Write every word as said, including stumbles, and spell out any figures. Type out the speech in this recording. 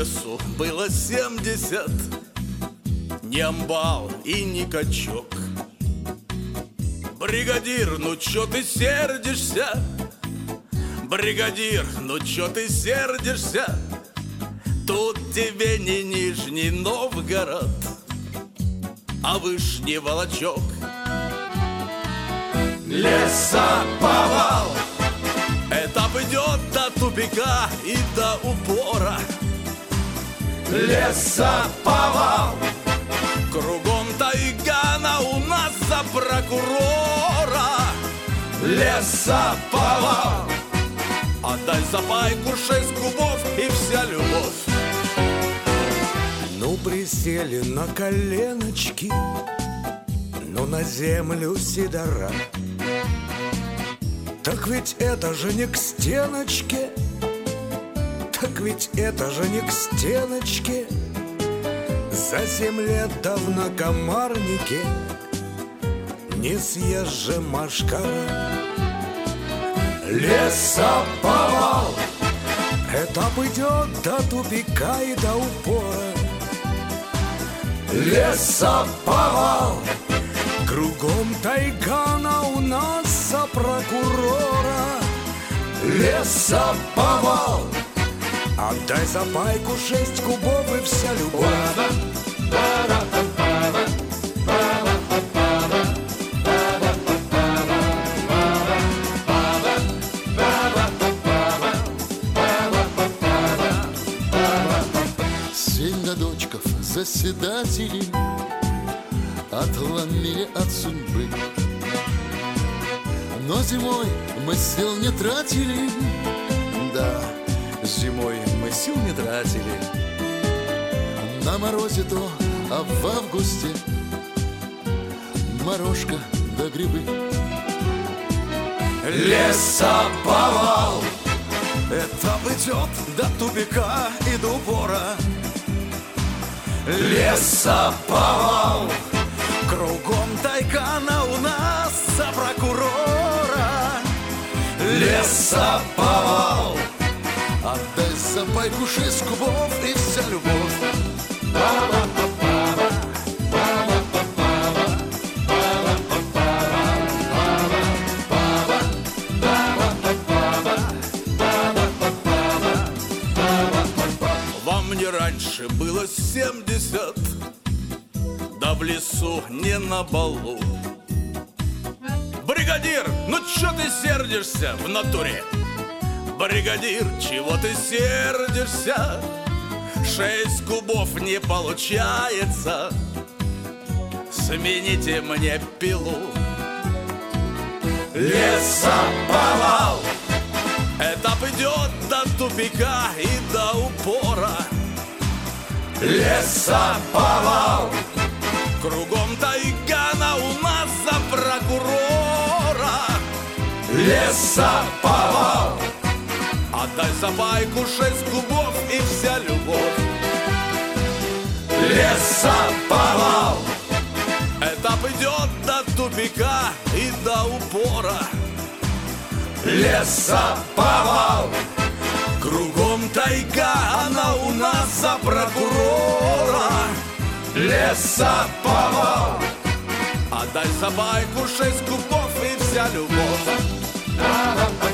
лесу было семьдесят, ни амбал и ни качок. Бригадир, ну чё ты сердишься? Бригадир, ну чё ты сердишься? Тут тебе не Нижний Новгород, а Вышний Волочок. Лесоповал, этап идет до тупика и до упора. Лесоповал, кругом тайга, на у нас за прокурора. Лесоповал, отдай за пайку шесть кубов и вся любовь. Ну, присели на коленочки, ну, на землю сидора. Так ведь это же не к стеночке, так ведь это же не к стеночке. За семь лет давно комарники не съезжи машкара. Лесоповал, этап идет до тупика и до упора. Лесоповал, кругом тайга, на у нас за прокурора. Лесоповал, отдай за пайку шесть кубов и вся любовь. Семь годочков заседатели отломили от судьбы, но зимой мы сил не тратили. да, зимой мы сил не тратили. На морозе то, а в августе морожка да грибы. Лесоповал, этап идет до тупика и до упора. Лесоповал, кругом тайга, на у нас за прокурора. Лесоповал, Отдай за пайку шесть кубов и вся любовь. вам не раньше было семьдесят, да в лесу не на балу. Бригадир, ну чё ты сердишься в натуре? Бригадир, чего ты сердишься? Шесть кубов не получается, смените мне пилу. Лесоповал, этап идет до тупика и до упора. Лесоповал, кругом тайга, на у нас за прокурора. Лесоповал, отдай за пайку шесть кубов и вся любовь. Лесоповал, этап идет до тупика и до упора. Лесоповал, кругом тайга, она у нас за прокурора. Лесоповал, отдай за пайку шесть кубов и вся любовь.